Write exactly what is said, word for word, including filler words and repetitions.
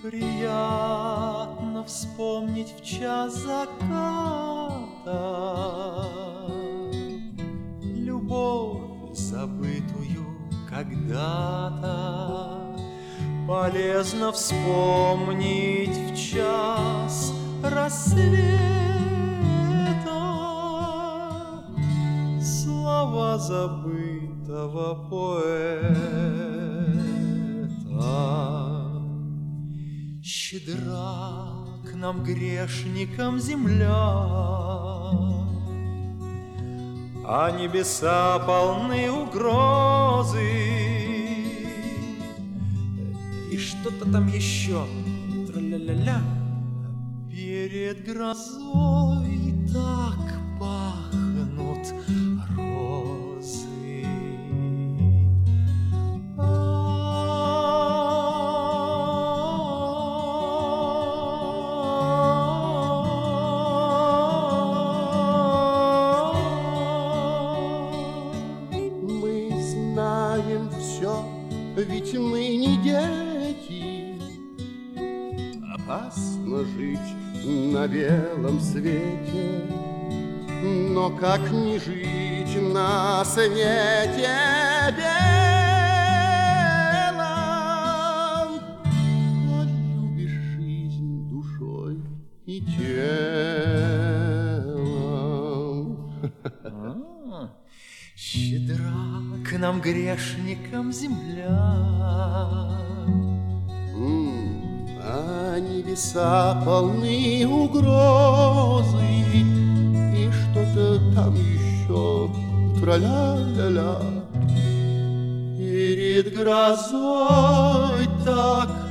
Приятно вспомнить в час заката любовь, забытую когда-то. Полезно вспомнить в час рассвета слова забытого поэта. Щедра к нам, грешникам, земля, а небеса полны угрозы. И что-то там еще, тра-ля-ля-ля. Перед грозой так пахнут розы. Мы знаем все, ведь мы не дети. Опасно жить на белом свете, но как не жить на свете белом, коль любишь жизнь душой и телом. Щедра к нам, грешникам, земля, а небеса полны угрозы. И что-то там еще, тра-ля-ля-ля. Перед грозой так